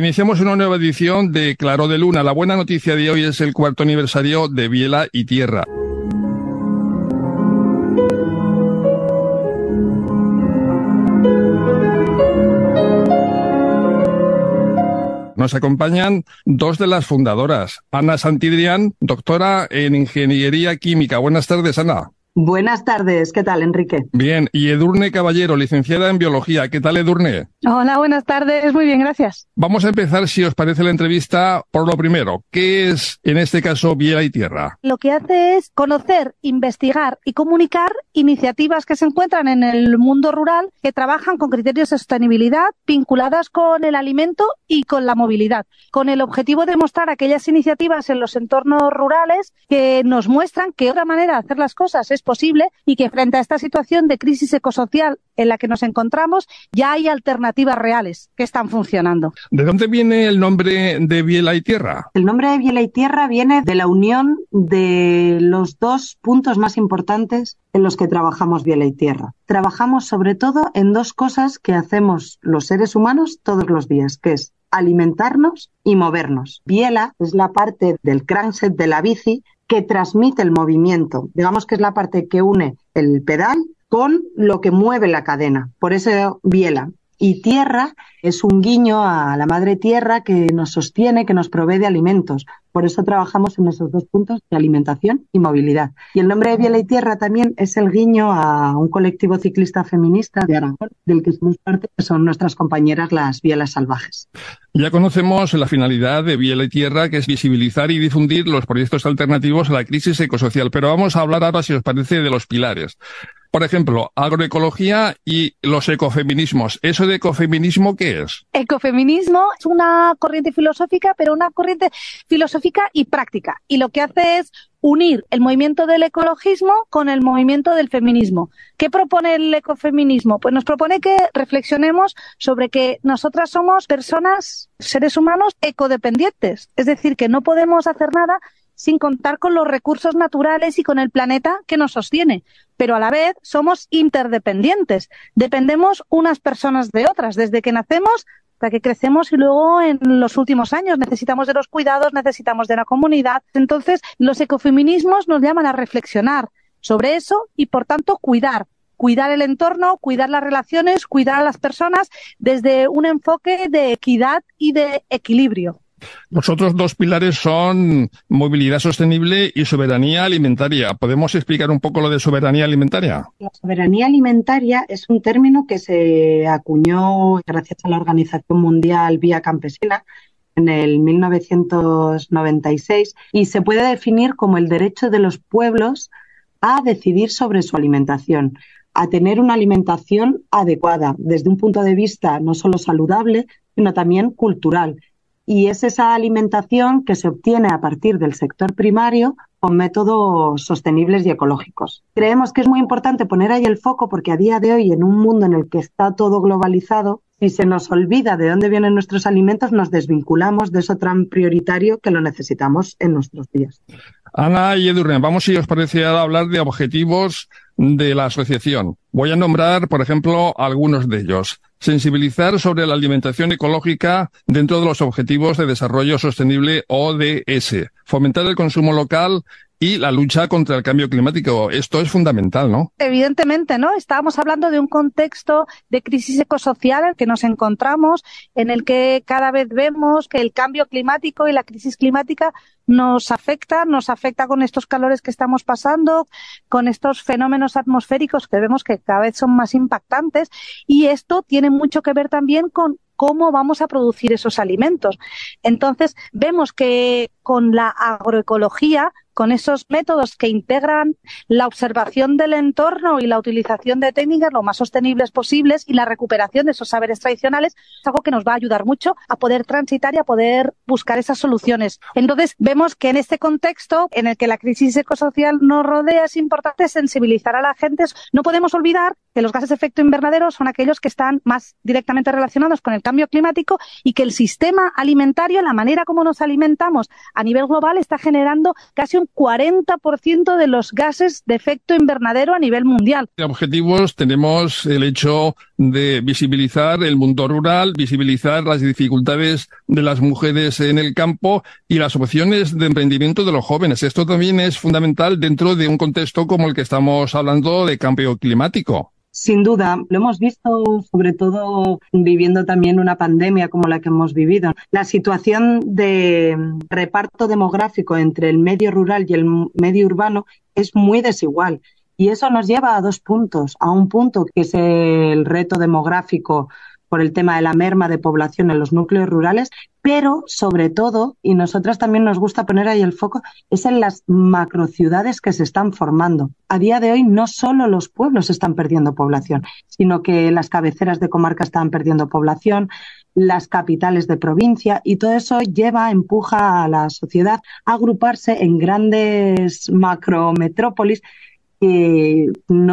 Iniciamos una nueva edición de Claro de Luna. La buena noticia de hoy es el 4º aniversario de Biela y Tierra. Nos acompañan dos de las fundadoras. Ana Santidrián, doctora en Ingeniería Química. Buenas tardes, Ana. Buenas tardes, ¿qué tal, Enrique? Bien, y Edurne Caballero, licenciada en Biología. ¿Qué tal, Edurne? Hola, buenas tardes, muy bien, gracias. Vamos a empezar, si os parece, la entrevista por lo primero. ¿Qué es, en este caso, Biela y Tierra? Lo que hace es conocer, investigar y comunicar iniciativas que se encuentran en el mundo rural que trabajan con criterios de sostenibilidad vinculadas con el alimento y con la movilidad, con el objetivo de mostrar aquellas iniciativas en los entornos rurales que nos muestran que otra manera de hacer las cosas es posible y que frente a esta situación de crisis ecosocial en la que nos encontramos ya hay alternativas reales que están funcionando. ¿De dónde viene el nombre de Biela y Tierra? El nombre de Biela y Tierra viene de la unión de los dos puntos más importantes en los que trabajamos Biela y Tierra. Trabajamos sobre todo en dos cosas que hacemos los seres humanos todos los días, que es alimentarnos y movernos. Biela es la parte del crankshaft de la bici que transmite el movimiento. Digamos que es la parte que une el pedal con lo que mueve la cadena. Por eso Biela. Y Tierra es un guiño a la madre tierra que nos sostiene, que nos provee de alimentos. Por eso trabajamos en esos dos puntos de alimentación y movilidad. Y el nombre de Biela y Tierra también es el guiño a un colectivo ciclista feminista de Aragón, del que somos parte, que son nuestras compañeras las Bielas Salvajes. Ya conocemos la finalidad de Biela y Tierra, que es visibilizar y difundir los proyectos alternativos a la crisis ecosocial. Pero vamos a hablar ahora, si os parece, de los pilares. Por ejemplo, agroecología y los ecofeminismos. ¿Eso de ecofeminismo qué es? Ecofeminismo es una corriente filosófica, pero una corriente filosófica y práctica. Y lo que hace es unir el movimiento del ecologismo con el movimiento del feminismo. ¿Qué propone el ecofeminismo? Pues nos propone que reflexionemos sobre que nosotras somos personas, seres humanos ecodependientes. Es decir, que no podemos hacer nada sin contar con los recursos naturales y con el planeta que nos sostiene. Pero a la vez somos interdependientes. Dependemos unas personas de otras, desde que nacemos hasta que crecemos y luego en los últimos años necesitamos de los cuidados, necesitamos de la comunidad. Entonces, los ecofeminismos nos llaman a reflexionar sobre eso y, por tanto, cuidar el entorno, cuidar las relaciones, cuidar a las personas desde un enfoque de equidad y de equilibrio. Los otros dos pilares son movilidad sostenible y soberanía alimentaria. ¿Podemos explicar un poco lo de soberanía alimentaria? La soberanía alimentaria es un término que se acuñó gracias a la Organización Mundial Vía Campesina en el 1996 y se puede definir como el derecho de los pueblos a decidir sobre su alimentación, a tener una alimentación adecuada desde un punto de vista no solo saludable, sino también cultural. Y es esa alimentación que se obtiene a partir del sector primario con métodos sostenibles y ecológicos. Creemos que es muy importante poner ahí el foco porque a día de hoy, en un mundo en el que está todo globalizado, si se nos olvida de dónde vienen nuestros alimentos, nos desvinculamos de eso tan prioritario que lo necesitamos en nuestros días. Ana y Edurne, vamos, si os parece, a hablar de objetivos de la asociación. Voy a nombrar, por ejemplo, algunos de ellos. Sensibilizar sobre la alimentación ecológica dentro de los Objetivos de Desarrollo Sostenible ODS. Fomentar el consumo local y la lucha contra el cambio climático. Esto es fundamental, ¿no? Evidentemente, ¿no? Estábamos hablando de un contexto de crisis ecosocial en el que nos encontramos, en el que cada vez vemos que el cambio climático y la crisis climática nos afecta con estos calores que estamos pasando, con estos fenómenos atmosféricos que vemos que cada vez son más impactantes, y esto tiene mucho que ver también con cómo vamos a producir esos alimentos. Entonces, vemos que con la agroecología, con esos métodos que integran la observación del entorno y la utilización de técnicas lo más sostenibles posibles y la recuperación de esos saberes tradicionales, es algo que nos va a ayudar mucho a poder transitar y a poder buscar esas soluciones. Entonces, vemos que en este contexto en el que la crisis ecosocial nos rodea es importante sensibilizar a la gente. No podemos olvidar que los gases de efecto invernadero son aquellos que están más directamente relacionados con el cambio climático y que el sistema alimentario, la manera como nos alimentamos a nivel global, está generando casi un 40% de los gases de efecto invernadero a nivel mundial. De objetivos tenemos el hecho de visibilizar el mundo rural, visibilizar las dificultades de las mujeres en el campo y las opciones de emprendimiento de los jóvenes. Esto también es fundamental dentro de un contexto como el que estamos hablando de cambio climático. Sin duda, lo hemos visto sobre todo viviendo también una pandemia como la que hemos vivido. La situación de reparto demográfico entre el medio rural y el medio urbano es muy desigual. Y eso nos lleva a dos puntos. A un punto que es el reto demográfico por el tema de la merma de población en los núcleos rurales, pero sobre todo, y nosotras también nos gusta poner ahí el foco, es en las macrociudades que se están formando. A día de hoy no solo los pueblos están perdiendo población, sino que las cabeceras de comarca están perdiendo población, las capitales de provincia, y todo eso empuja a la sociedad a agruparse en grandes macrometrópolis que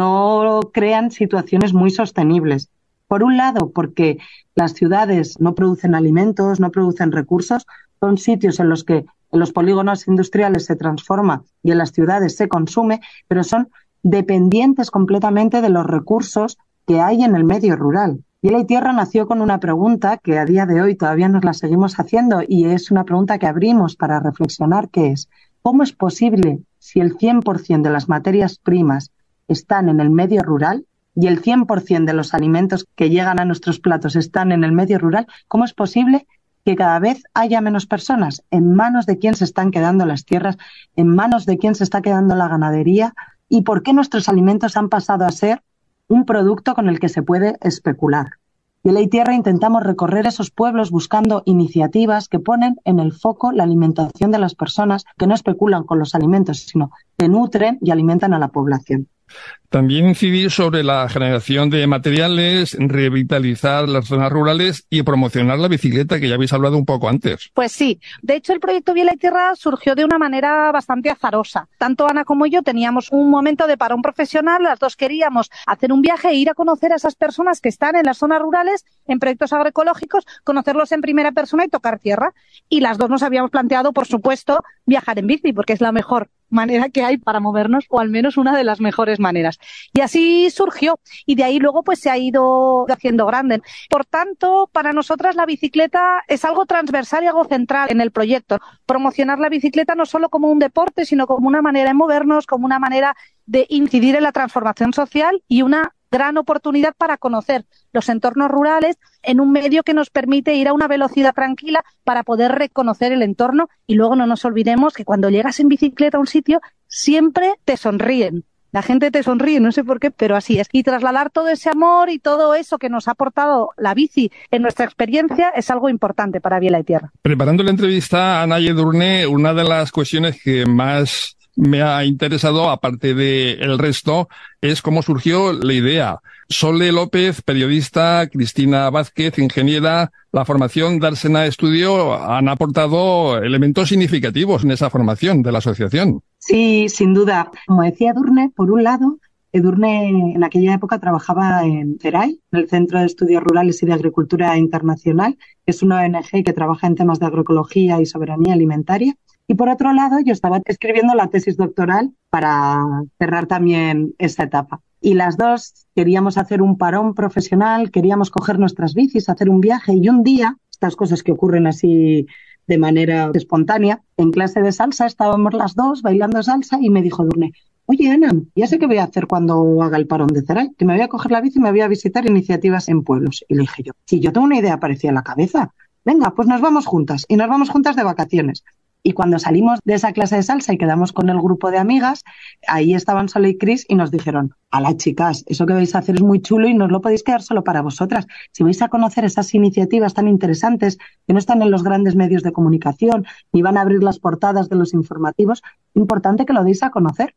no crean situaciones muy sostenibles. Por un lado, porque las ciudades no producen alimentos, no producen recursos, son sitios en los que en los polígonos industriales se transforma y en las ciudades se consume, pero son dependientes completamente de los recursos que hay en el medio rural. Biela y Tierra nació con una pregunta que a día de hoy todavía nos la seguimos haciendo y es una pregunta que abrimos para reflexionar, que es ¿cómo es posible, si el 100% de las materias primas están en el medio rural, y el 100% de los alimentos que llegan a nuestros platos están en el medio rural, ¿cómo es posible que cada vez haya menos personas? ¿En manos de quién se están quedando las tierras? ¿En manos de quién se está quedando la ganadería? ¿Y por qué nuestros alimentos han pasado a ser un producto con el que se puede especular? Biela y Tierra intentamos recorrer esos pueblos buscando iniciativas que ponen en el foco la alimentación de las personas, que no especulan con los alimentos, sino que nutren y alimentan a la población. También incidir sobre la generación de materiales, revitalizar las zonas rurales y promocionar la bicicleta, que ya habéis hablado un poco antes. Pues sí. De hecho, el proyecto Biela y Tierra surgió de una manera bastante azarosa. Tanto Ana como yo teníamos un momento de parón profesional, las dos queríamos hacer un viaje e ir a conocer a esas personas que están en las zonas rurales, en proyectos agroecológicos, conocerlos en primera persona y tocar tierra. Y las dos nos habíamos planteado, por supuesto, viajar en bici, porque es la mejor manera que hay para movernos, o al menos una de las mejores maneras. Y así surgió, y de ahí luego pues se ha ido haciendo grande. Por tanto, para nosotras la bicicleta es algo transversal y algo central en el proyecto. Promocionar la bicicleta no solo como un deporte, sino como una manera de movernos, como una manera de incidir en la transformación social y una gran oportunidad para conocer los entornos rurales en un medio que nos permite ir a una velocidad tranquila para poder reconocer el entorno. Y luego no nos olvidemos que cuando llegas en bicicleta a un sitio siempre te sonríen. La gente te sonríe, no sé por qué, pero así es. Y trasladar todo ese amor y todo eso que nos ha aportado la bici en nuestra experiencia es algo importante para Biela y Tierra. Preparando la entrevista a Ana y Edurne, una de las cuestiones que más me ha interesado, aparte de el resto, es cómo surgió la idea. Sole López, periodista, Cristina Vázquez, ingeniera, la formación Dársena Estudio han aportado elementos significativos en esa formación de la asociación. Sí, sin duda. Como decía Edurne, por un lado, Edurne en aquella época trabajaba en CERAI, en el Centro de Estudios Rurales y de Agricultura Internacional, que es una ONG que trabaja en temas de agroecología y soberanía alimentaria. Y por otro lado, yo estaba escribiendo la tesis doctoral para cerrar también esta etapa. Y las dos queríamos hacer un parón profesional, queríamos coger nuestras bicis, hacer un viaje. Y un día, estas cosas que ocurren así de manera espontánea, en clase de salsa estábamos las dos bailando salsa y me dijo Edurne: oye, Ana, ya sé qué voy a hacer cuando haga el parón de CERAI, que me voy a coger la bici y me voy a visitar iniciativas en pueblos. Y le dije yo: si yo tengo una idea parecida en la cabeza, venga, pues nos vamos juntas. Y nos vamos juntas de vacaciones. Y cuando salimos de esa clase de salsa y quedamos con el grupo de amigas, ahí estaban Sole y Cris y nos dijeron: ¡hala, chicas! Eso que vais a hacer es muy chulo y no os lo podéis quedar solo para vosotras. Si vais a conocer esas iniciativas tan interesantes que no están en los grandes medios de comunicación ni van a abrir las portadas de los informativos, importante que lo deis a conocer.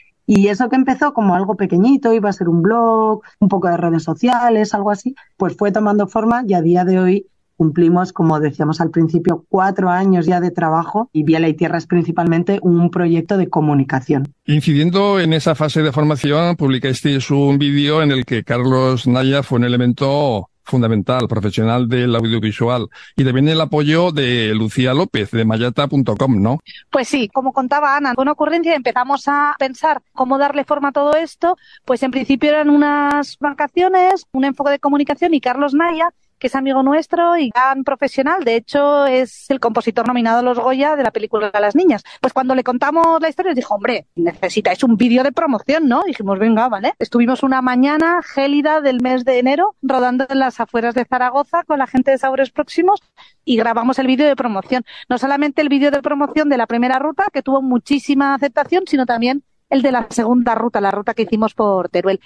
Y eso que empezó como algo pequeñito, iba a ser un blog, un poco de redes sociales, algo así, pues fue tomando forma y a día de hoy cumplimos, como decíamos al principio, 4 años ya de trabajo y Biela y Tierra es principalmente un proyecto de comunicación. Incidiendo en esa fase de formación, publicasteis un vídeo en el que Carlos Naya fue un elemento fundamental, profesional del audiovisual, y también el apoyo de Lucía López, de mayata.com, ¿no? Pues sí, como contaba Ana, con una ocurrencia empezamos a pensar cómo darle forma a todo esto, pues en principio eran unas vacaciones, un enfoque de comunicación, y Carlos Naya, que es amigo nuestro y gran profesional, de hecho es el compositor nominado a los Goya de la película Las Niñas. Pues cuando le contamos la historia, dijo, hombre, necesitáis un vídeo de promoción, ¿no? Dijimos, venga, vale. Estuvimos una mañana gélida del mes de enero rodando en las afueras de Zaragoza con la gente de Sabores Próximos y grabamos el vídeo de promoción. No solamente el vídeo de promoción de la primera ruta, que tuvo muchísima aceptación, sino también el de la segunda ruta, la ruta que hicimos por Teruel.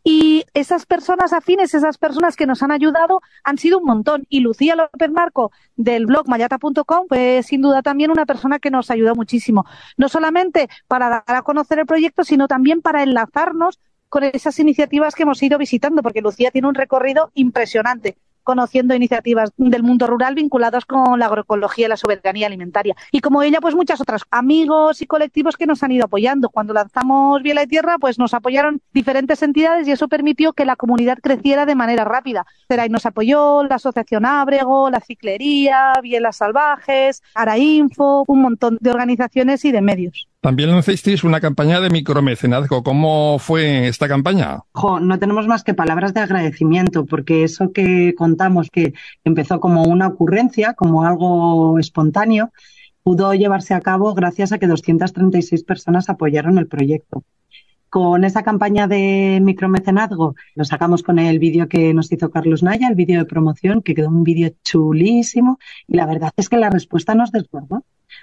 Y esas personas afines, esas personas que nos han ayudado, han sido un montón. Y Lucía López Marco, del blog mayata.com, fue sin duda también una persona que nos ayudó muchísimo. No solamente para dar a conocer el proyecto, sino también para enlazarnos con esas iniciativas que hemos ido visitando, porque Lucía tiene un recorrido impresionante, conociendo iniciativas del mundo rural vinculadas con la agroecología y la soberanía alimentaria. Y como ella, pues muchas otras amigos y colectivos que nos han ido apoyando. Cuando lanzamos Biela y Tierra, pues nos apoyaron diferentes entidades y eso permitió que la comunidad creciera de manera rápida. Ceray nos apoyó, la Asociación Ábrego, la Ciclería, Bielas Salvajes, Arainfo, un montón de organizaciones y de medios. También lanzasteis una campaña de micromecenazgo. ¿Cómo fue esta campaña? No tenemos más que palabras de agradecimiento, porque eso que contamos, que empezó como una ocurrencia, como algo espontáneo, pudo llevarse a cabo gracias a que 236 personas apoyaron el proyecto. Con esa campaña de micromecenazgo lo sacamos con el vídeo que nos hizo Carlos Naya, el vídeo de promoción, que quedó un vídeo chulísimo, y la verdad es que la respuesta nos desbordó,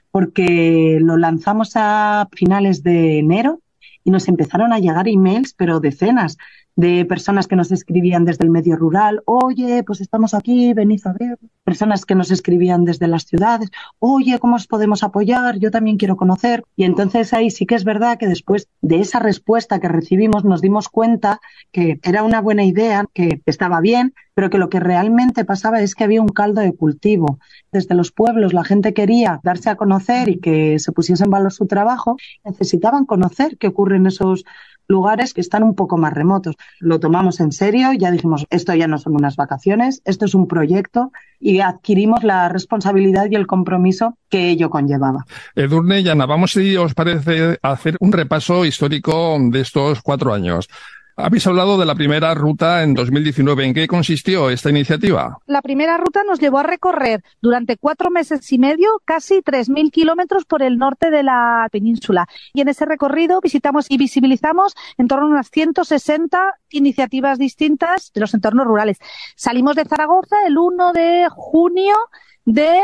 porque lo lanzamos a finales de enero y nos empezaron a llegar emails, pero decenas de personas que nos escribían desde el medio rural, oye, pues estamos aquí, venid a ver. Personas que nos escribían desde las ciudades, oye, ¿cómo os podemos apoyar? Yo también quiero conocer. Y entonces ahí sí que es verdad que después de esa respuesta que recibimos nos dimos cuenta que era una buena idea, que estaba bien, pero que lo que realmente pasaba es que había un caldo de cultivo. Desde los pueblos la gente quería darse a conocer y que se pusiese en valor su trabajo, necesitaban conocer qué ocurre en esos lugares que están un poco más remotos. Lo tomamos en serio, ya dijimos, esto ya no son unas vacaciones, esto es un proyecto y adquirimos la responsabilidad y el compromiso que ello conllevaba. Edurne y Ana, vamos, si os parece, a hacer un repaso histórico de estos 4 años. Habéis hablado de la primera ruta en 2019. ¿En qué consistió esta iniciativa? La primera ruta nos llevó a recorrer durante 4 meses y medio casi 3.000 kilómetros por el norte de la península. Y en ese recorrido visitamos y visibilizamos en torno a unas 160 iniciativas distintas de los entornos rurales. Salimos de Zaragoza el 1 de junio de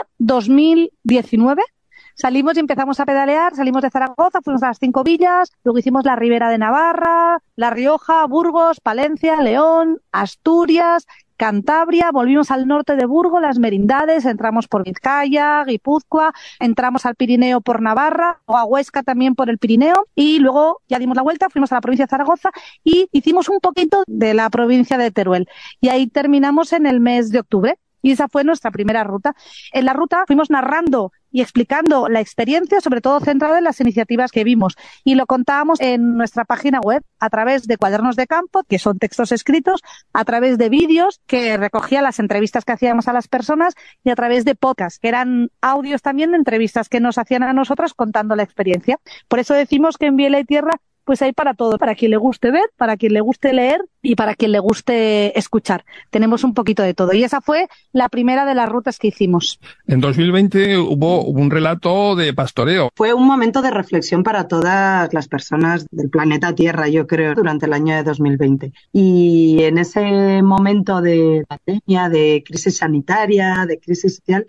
2019. Salimos y empezamos a pedalear, salimos de Zaragoza, fuimos a las 5 villas, luego hicimos la Ribera de Navarra, La Rioja, Burgos, Palencia, León, Asturias, Cantabria, volvimos al norte de Burgos, las Merindades, entramos por Vizcaya, Guipúzcoa, entramos al Pirineo por Navarra, o a Huesca también por el Pirineo, y luego ya dimos la vuelta, fuimos a la provincia de Zaragoza y hicimos un poquito de la provincia de Teruel. Y ahí terminamos en el mes de octubre. Y esa fue nuestra primera ruta. En la ruta fuimos narrando y explicando la experiencia, sobre todo centrada en las iniciativas que vimos. Y lo contábamos en nuestra página web a través de cuadernos de campo, que son textos escritos, a través de vídeos que recogían las entrevistas que hacíamos a las personas y a través de podcasts, que eran audios también de entrevistas que nos hacían a nosotras contando la experiencia. Por eso decimos que en Biela y Tierra pues hay para todo, para quien le guste ver, para quien le guste leer y para quien le guste escuchar. Tenemos un poquito de todo. Y esa fue la primera de las rutas que hicimos. En 2020 hubo un relato de pastoreo. Fue un momento de reflexión para todas las personas del planeta Tierra, yo creo, durante el año de 2020. Y en ese momento de pandemia, de crisis sanitaria, de crisis social,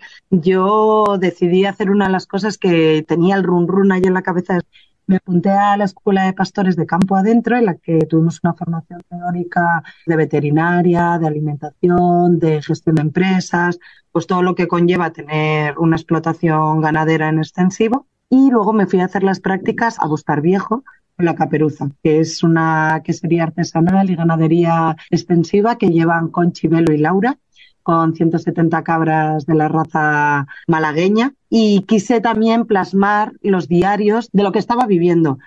yo decidí hacer una de las cosas que tenía el run run ahí en la cabeza. Me apunté a la Escuela de Pastores de Campo Adentro, en la que tuvimos una formación teórica de veterinaria, de alimentación, de gestión de empresas, pues todo lo que conlleva tener una explotación ganadera en extensivo. Y luego me fui a hacer las prácticas a Bustar Viejo, con la Caperuza, que es una quesería artesanal y ganadería extensiva que llevan Conchi, Velo y Laura, con 170 cabras de la raza malagueña, y quise también plasmar los diarios de lo que estaba viviendo,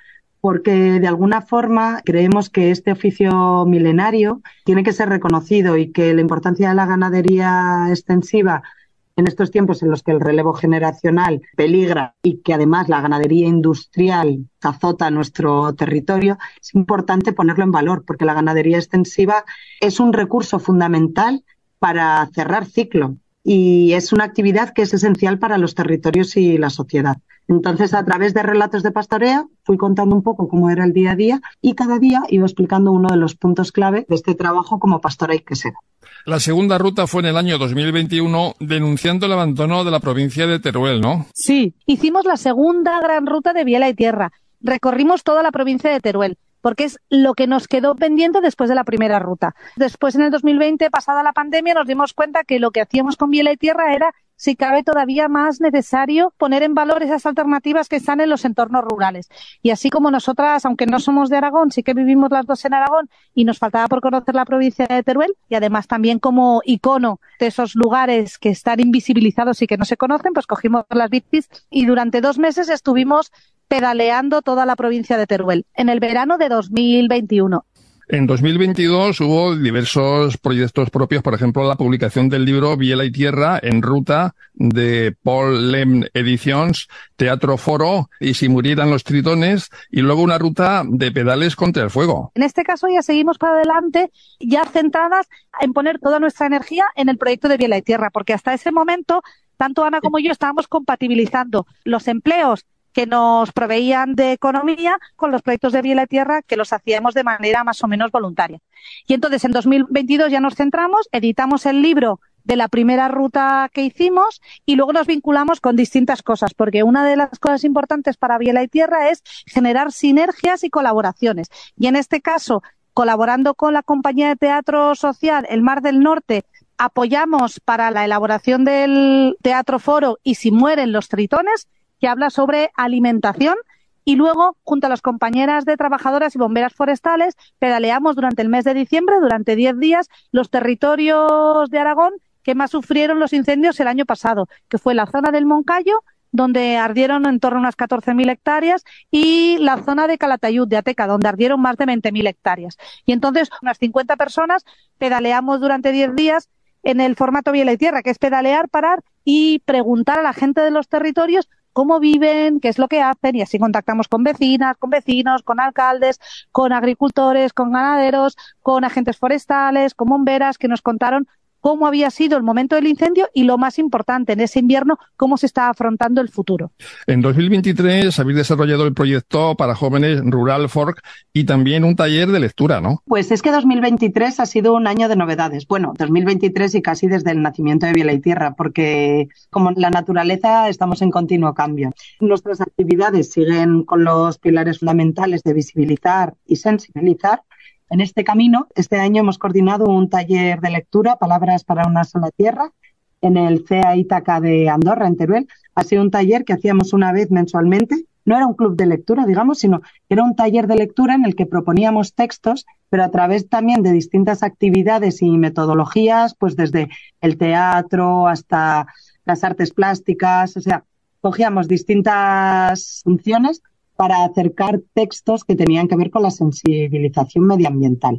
porque de alguna forma creemos que este oficio milenario tiene que ser reconocido y que la importancia de la ganadería extensiva en estos tiempos en los que el relevo generacional peligra y que además la ganadería industrial azota nuestro territorio, es importante ponerlo en valor, porque la ganadería extensiva es un recurso fundamental para cerrar ciclo y es una actividad que es esencial para los territorios y la sociedad. Entonces, a través de relatos de pastoreo, fui contando un poco cómo era el día a día y cada día iba explicando uno de los puntos clave de este trabajo como pastora y quesera. La segunda ruta fue en el año 2021, denunciando el abandono de la provincia de Teruel, ¿no? Sí, hicimos la segunda gran ruta de Biela y Tierra. Recorrimos toda la provincia de Teruel, porque es lo que nos quedó pendiente después de la primera ruta. Después, en el 2020, pasada la pandemia, nos dimos cuenta que lo que hacíamos con Biela y Tierra era, si cabe, todavía más necesario poner en valor esas alternativas que están en los entornos rurales. Y así como nosotras, aunque no somos de Aragón, sí que vivimos las dos en Aragón y nos faltaba por conocer la provincia de Teruel, y además también como icono de esos lugares que están invisibilizados y que no se conocen, pues cogimos las bicis y durante 2 meses estuvimos pedaleando toda la provincia de Teruel en el verano de 2021. En 2022 hubo diversos proyectos propios, por ejemplo, la publicación del libro Biela y Tierra en ruta de Paul Lem Editions, Teatro Foro y Si murieran los tritones, y luego una ruta de pedales contra el fuego. En este caso ya seguimos para adelante, ya centradas en poner toda nuestra energía en el proyecto de Biela y Tierra, porque hasta ese momento, tanto Ana como yo estábamos compatibilizando los empleos que nos proveían de economía con los proyectos de Biela y Tierra que los hacíamos de manera más o menos voluntaria. Y entonces en 2022 ya nos centramos, editamos el libro de la primera ruta que hicimos y luego nos vinculamos con distintas cosas, porque una de las cosas importantes para Biela y Tierra es generar sinergias y colaboraciones. Y en este caso, colaborando con la compañía de teatro social El Mar del Norte, apoyamos para la elaboración del Teatro Foro y Si mueren los tritones, que habla sobre alimentación, y luego, junto a las compañeras de trabajadoras y bomberas forestales, pedaleamos durante el mes de diciembre, durante 10 días, los territorios de Aragón que más sufrieron los incendios el año pasado, que fue la zona del Moncayo, donde ardieron en torno a unas 14.000 hectáreas, y la zona de Calatayud, de Ateca, donde ardieron más de 20.000 hectáreas. Y entonces, unas 50 personas pedaleamos durante 10 días en el formato Biela y Tierra, que es pedalear, parar y preguntar a la gente de los territorios cómo viven, qué es lo que hacen, y así contactamos con vecinas, con vecinos, con alcaldes, con agricultores, con ganaderos, con agentes forestales, con bomberas, que nos contaron cómo había sido el momento del incendio y, lo más importante, en ese invierno, cómo se está afrontando el futuro. En 2023 habéis desarrollado el proyecto para jóvenes Rural Fork y también un taller de lectura, ¿no? Pues es que 2023 ha sido un año de novedades. Bueno, 2023 y casi desde el nacimiento de Biela y Tierra, porque como en la naturaleza estamos en continuo cambio. Nuestras actividades siguen con los pilares fundamentales de visibilizar y sensibilizar. En este camino, este año hemos coordinado un taller de lectura, Palabras para una sola tierra, en el CEA Ítaca de Andorra, en Teruel. Ha sido un taller que hacíamos una vez mensualmente. No era un club de lectura, digamos, sino era un taller de lectura en el que proponíamos textos, pero a través también de distintas actividades y metodologías, pues desde el teatro hasta las artes plásticas, o sea, cogíamos distintas funciones para acercar textos que tenían que ver con la sensibilización medioambiental.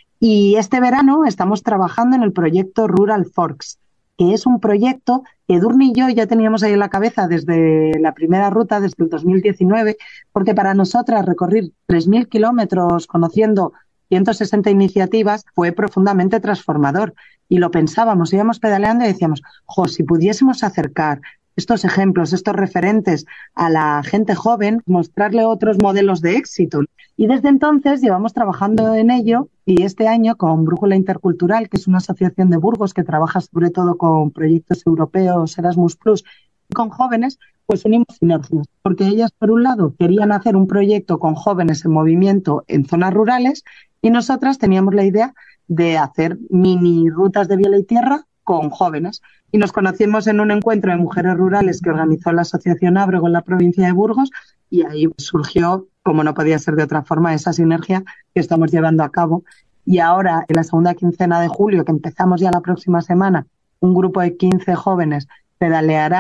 Y este verano estamos trabajando en el proyecto Rural Forks, que es un proyecto que Edurne y yo ya teníamos ahí en la cabeza desde la primera ruta, desde el 2019, porque para nosotras recorrer 3.000 kilómetros conociendo 160 iniciativas fue profundamente transformador. Y lo pensábamos, íbamos pedaleando y decíamos, si pudiésemos acercar estos ejemplos, estos referentes a la gente joven, mostrarle otros modelos de éxito. Y desde entonces llevamos trabajando en ello, y este año con Brújula Intercultural, que es una asociación de Burgos que trabaja sobre todo con proyectos europeos, Erasmus+, con jóvenes, pues unimos sinergias. Porque ellas, por un lado, querían hacer un proyecto con jóvenes en movimiento en zonas rurales, y nosotras teníamos la idea de hacer mini rutas de Biela y Tierra con jóvenes. Y nos conocimos en un encuentro de mujeres rurales que organizó la Asociación Ábrego en la provincia de Burgos, y ahí surgió, como no podía ser de otra forma, esa sinergia que estamos llevando a cabo. Y ahora, en la segunda quincena de julio, que empezamos ya la próxima semana, un grupo de 15 jóvenes pedalearán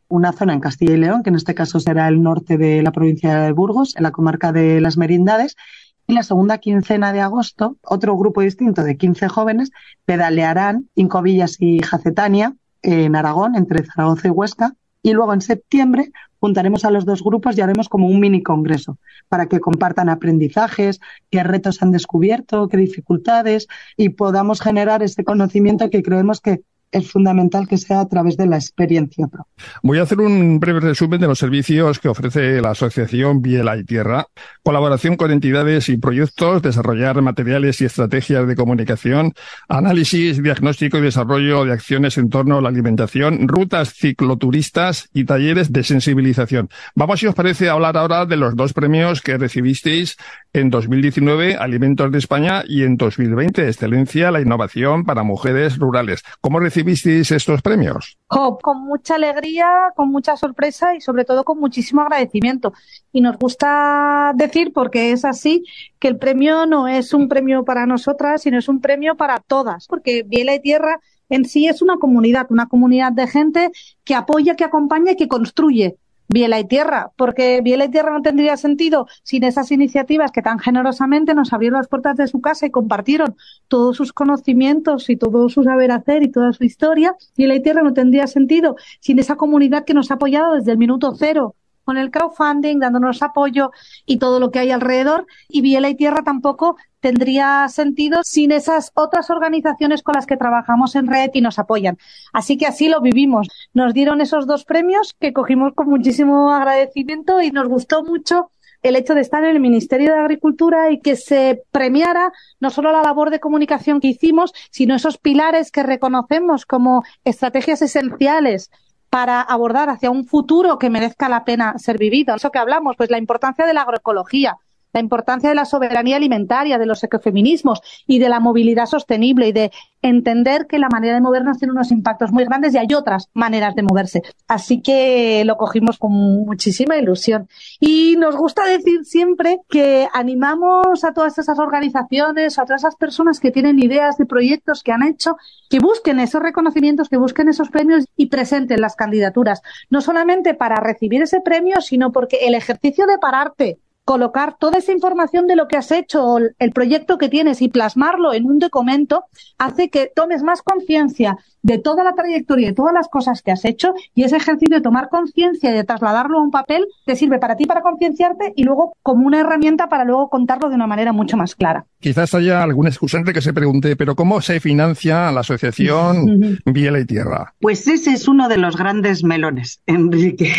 una zona en Castilla y León, que en este caso será el norte de la provincia de Burgos, en la comarca de Las Merindades. Y la segunda quincena de agosto, otro grupo distinto de 15 jóvenes pedalearán Incovillas y Jacetania, en Aragón, entre Zaragoza y Huesca. Y luego en septiembre juntaremos a los dos grupos y haremos como un mini congreso para que compartan aprendizajes, qué retos han descubierto, qué dificultades, y podamos generar este conocimiento que creemos que es fundamental que sea a través de la experiencia propia. Voy a hacer un breve resumen de los servicios que ofrece la Asociación Biela y Tierra. Colaboración con entidades y proyectos, desarrollar materiales y estrategias de comunicación, análisis, diagnóstico y desarrollo de acciones en torno a la alimentación, rutas cicloturistas y talleres de sensibilización. Vamos, si os parece, a hablar ahora de los 2 premios que recibisteis en 2019, Alimentos de España, y en 2020, Excelencia, la Innovación para Mujeres Rurales. ¿Cómo recibisteis estos premios? Con mucha alegría, con mucha sorpresa y sobre todo con muchísimo agradecimiento. Y nos gusta decir, porque es así, que el premio no es un premio para nosotras, sino es un premio para todas, porque Biela y Tierra en sí es una comunidad de gente que apoya, que acompaña y que construye Biela y Tierra, porque Biela y Tierra no tendría sentido sin esas iniciativas que tan generosamente nos abrieron las puertas de su casa y compartieron todos sus conocimientos y todo su saber hacer y toda su historia. Biela y Tierra no tendría sentido sin esa comunidad que nos ha apoyado desde el minuto cero con el crowdfunding, dándonos apoyo y todo lo que hay alrededor. Y Biela y Tierra tampoco tendría sentido sin esas otras organizaciones con las que trabajamos en red y nos apoyan. Así que así lo vivimos. Nos dieron esos 2 premios que cogimos con muchísimo agradecimiento y nos gustó mucho el hecho de estar en el Ministerio de Agricultura y que se premiara no solo la labor de comunicación que hicimos, sino esos pilares que reconocemos como estrategias esenciales para abordar hacia un futuro que merezca la pena ser vivido. Eso que hablamos, pues la importancia de la agroecología, la importancia de la soberanía alimentaria, de los ecofeminismos y de la movilidad sostenible y de entender que la manera de movernos tiene unos impactos muy grandes y hay otras maneras de moverse. Así que lo cogimos con muchísima ilusión. Y nos gusta decir siempre que animamos a todas esas organizaciones, a todas esas personas que tienen ideas de proyectos que han hecho, que busquen esos reconocimientos, que busquen esos premios y presenten las candidaturas. No solamente para recibir ese premio, sino porque el ejercicio de pararte, colocar toda esa información de lo que has hecho, el proyecto que tienes y plasmarlo en un documento, hace que tomes más conciencia de toda la trayectoria y todas las cosas que has hecho, y ese ejercicio de tomar conciencia y de trasladarlo a un papel te sirve para ti para concienciarte y luego como una herramienta para luego contarlo de una manera mucho más clara. Quizás haya algún excusante que se pregunte, ¿pero cómo se financia la asociación Biela y Tierra? Pues ese es uno de los grandes melones, Enrique.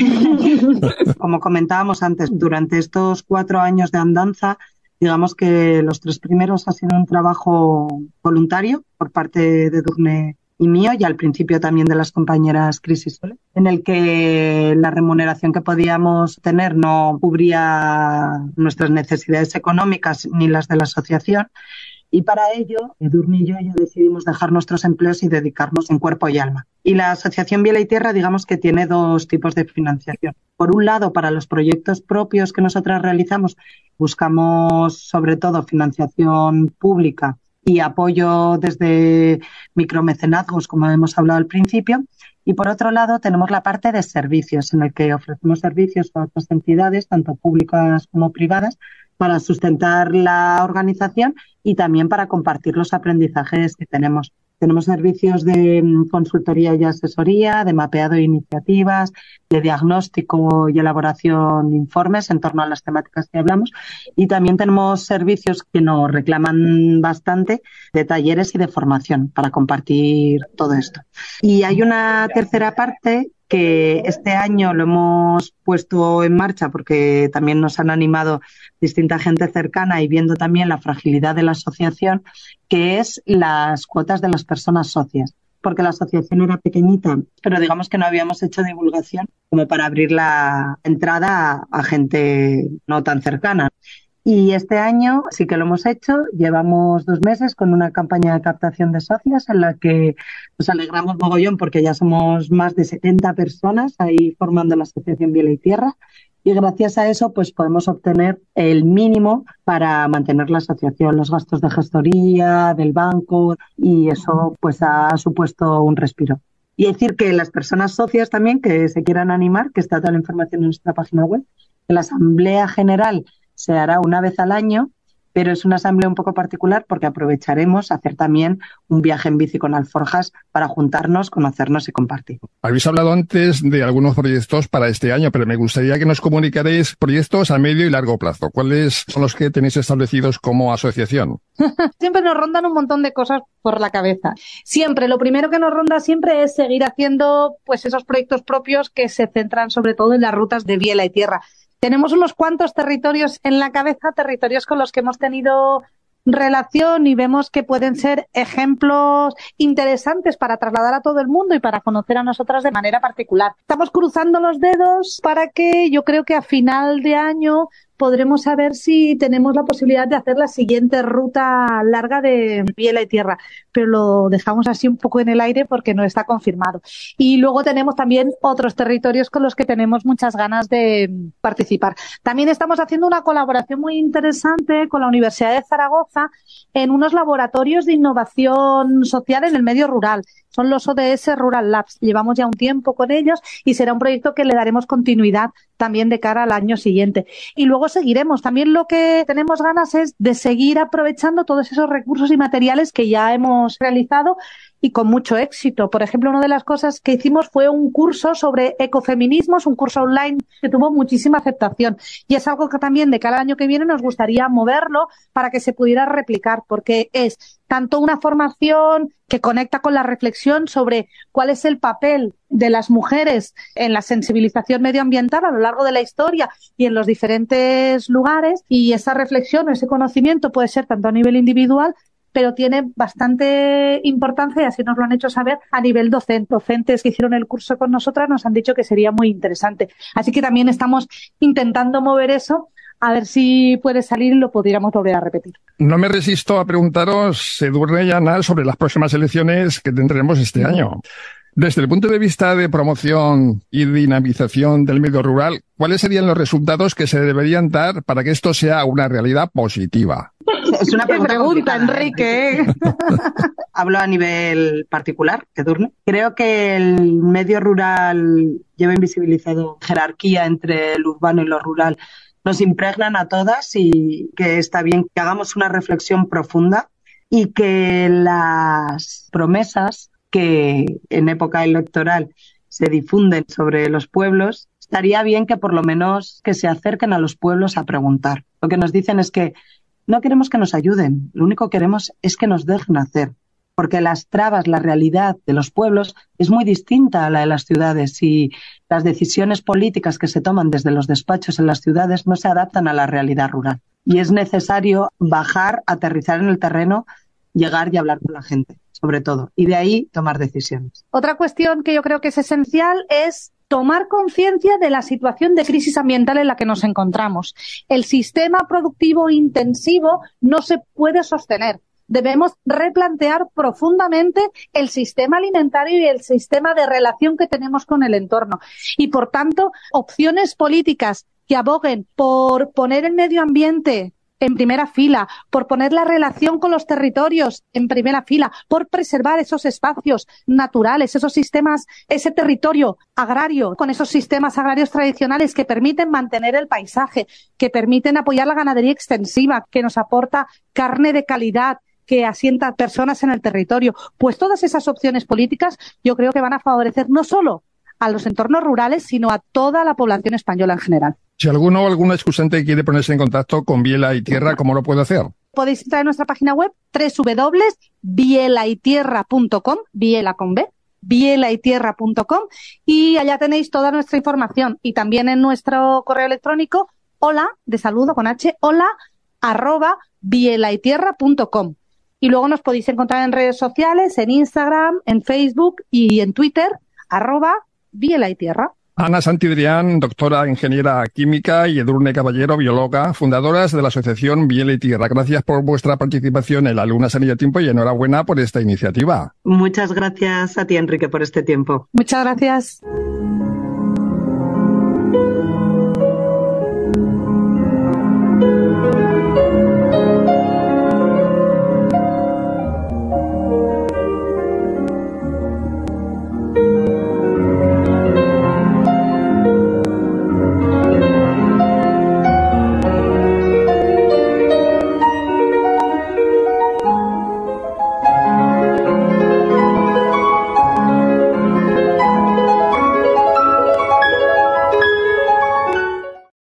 Como comentábamos antes, durante estos 4 años de andanza, digamos que los 3 primeros ha sido un trabajo voluntario por parte de Edurne y mío, y al principio también de las compañeras Cris y Sole, en el que la remuneración que podíamos tener no cubría nuestras necesidades económicas ni las de la asociación. Y para ello, Edurne y yo ya decidimos dejar nuestros empleos y dedicarnos en cuerpo y alma. Y la Asociación Biela y Tierra, digamos que tiene 2 tipos de financiación. Por un lado, para los proyectos propios que nosotras realizamos, buscamos sobre todo financiación pública y apoyo desde micromecenazgos, como hemos hablado al principio. Y por otro lado, tenemos la parte de servicios, en el que ofrecemos servicios a otras entidades, tanto públicas como privadas, para sustentar la organización y también para compartir los aprendizajes que tenemos. Tenemos servicios de consultoría y asesoría, de mapeado de iniciativas, de diagnóstico y elaboración de informes en torno a las temáticas que hablamos. Y también tenemos servicios que nos reclaman bastante de talleres y de formación para compartir todo esto. Y hay una tercera parte que este año lo hemos puesto en marcha porque también nos han animado distinta gente cercana y viendo también la fragilidad de la asociación, que es las cuotas de las personas socias. Porque la asociación era pequeñita, pero digamos que no habíamos hecho divulgación como para abrir la entrada a gente no tan cercana. Y este año sí que lo hemos hecho. Llevamos 2 meses con una campaña de captación de socias en la que nos alegramos mogollón porque ya somos más de 70 personas ahí formando la Asociación Biela y Tierra. Y gracias a eso pues podemos obtener el mínimo para mantener la asociación, los gastos de gestoría, del banco, y eso pues ha supuesto un respiro. Y decir que las personas socias también que se quieran animar, que está toda la información en nuestra página web, que la Asamblea General se hará una vez al año, pero es una asamblea un poco particular porque aprovecharemos hacer también un viaje en bici con alforjas para juntarnos, conocernos y compartir. Habéis hablado antes de algunos proyectos para este año, pero me gustaría que nos comunicaréis proyectos a medio y largo plazo. ¿Cuáles son los que tenéis establecidos como asociación? Siempre nos rondan un montón de cosas por la cabeza. Siempre, lo primero que nos ronda siempre es seguir haciendo pues esos proyectos propios que se centran sobre todo en las rutas de biela y tierra. Tenemos unos cuantos territorios en la cabeza, territorios con los que hemos tenido relación y vemos que pueden ser ejemplos interesantes para trasladar a todo el mundo y para conocer a nosotras de manera particular. Estamos cruzando los dedos para que yo creo que a final de año podremos saber si tenemos la posibilidad de hacer la siguiente ruta larga de biela y tierra, pero lo dejamos así un poco en el aire porque no está confirmado. Y luego tenemos también otros territorios con los que tenemos muchas ganas de participar. También estamos haciendo una colaboración muy interesante con la Universidad de Zaragoza en unos laboratorios de innovación social en el medio rural. Son los ODS Rural Labs. Llevamos ya un tiempo con ellos y será un proyecto que le daremos continuidad también de cara al año siguiente. Y luego seguiremos. También lo que tenemos ganas es de seguir aprovechando todos esos recursos y materiales que ya hemos realizado y con mucho éxito. Por ejemplo, una de las cosas que hicimos fue un curso sobre ecofeminismos, un curso online que tuvo muchísima aceptación. Y es algo que también de cara al año que viene nos gustaría moverlo para que se pudiera replicar, porque es tanto una formación que conecta con la reflexión sobre cuál es el papel de las mujeres en la sensibilización medioambiental a lo largo de la historia y en los diferentes lugares, y esa reflexión o ese conocimiento puede ser tanto a nivel individual, pero tiene bastante importancia y así nos lo han hecho saber a nivel docente. Docentes que hicieron el curso con nosotras nos han dicho que sería muy interesante. Así que también estamos intentando mover eso, a ver si puede salir y lo pudiéramos volver a repetir. No me resisto a preguntaros, Edurne y Ana, sobre las próximas elecciones que tendremos este año. Desde el punto de vista de promoción y dinamización del medio rural, ¿cuáles serían los resultados que se deberían dar para que esto sea una realidad positiva? Es una pregunta Enrique. Hablo a nivel particular, Edurne. Creo que el medio rural lleva invisibilizado jerarquía entre el urbano y lo rural. Nos impregnan a todas y que está bien que hagamos una reflexión profunda y que las promesas que en época electoral se difunden sobre los pueblos, estaría bien que por lo menos que se acerquen a los pueblos a preguntar. Lo que nos dicen es que no queremos que nos ayuden, lo único que queremos es que nos dejen hacer, porque las trabas, la realidad de los pueblos es muy distinta a la de las ciudades y las decisiones políticas que se toman desde los despachos en las ciudades no se adaptan a la realidad rural. Y es necesario bajar, aterrizar en el terreno, llegar y hablar con la gente, sobre todo, y de ahí tomar decisiones. Otra cuestión que yo creo que es esencial es tomar conciencia de la situación de crisis ambiental en la que nos encontramos. El sistema productivo intensivo no se puede sostener. Debemos replantear profundamente el sistema alimentario y el sistema de relación que tenemos con el entorno. Y, por tanto, opciones políticas que aboguen por poner el medio ambiente en primera fila, por poner la relación con los territorios en primera fila, por preservar esos espacios naturales, esos sistemas, ese territorio agrario, con esos sistemas agrarios tradicionales que permiten mantener el paisaje, que permiten apoyar la ganadería extensiva, que nos aporta carne de calidad, que asienta personas en el territorio. Pues todas esas opciones políticas yo creo que van a favorecer no solo a los entornos rurales, sino a toda la población española en general. Si alguno o alguna excusante quiere ponerse en contacto con Biela y Tierra, ¿cómo lo puede hacer? Podéis entrar en nuestra página web www.bielaytierra.com, biela con B, bielaytierra.com, y allá tenéis toda nuestra información. Y también en nuestro correo electrónico, hola, de saludo con H, hola, @bielaytierra.com. Y luego nos podéis encontrar en redes sociales, en Instagram, en Facebook y en Twitter, @bielaytierra. Ana Santidrián, doctora ingeniera química, y Edurne Caballero, bióloga, fundadoras de la asociación Biela y Tierra. Gracias por vuestra participación en La Luna Sanilla Tiempo y enhorabuena por esta iniciativa. Muchas gracias a ti, Enrique, por este tiempo. Muchas gracias.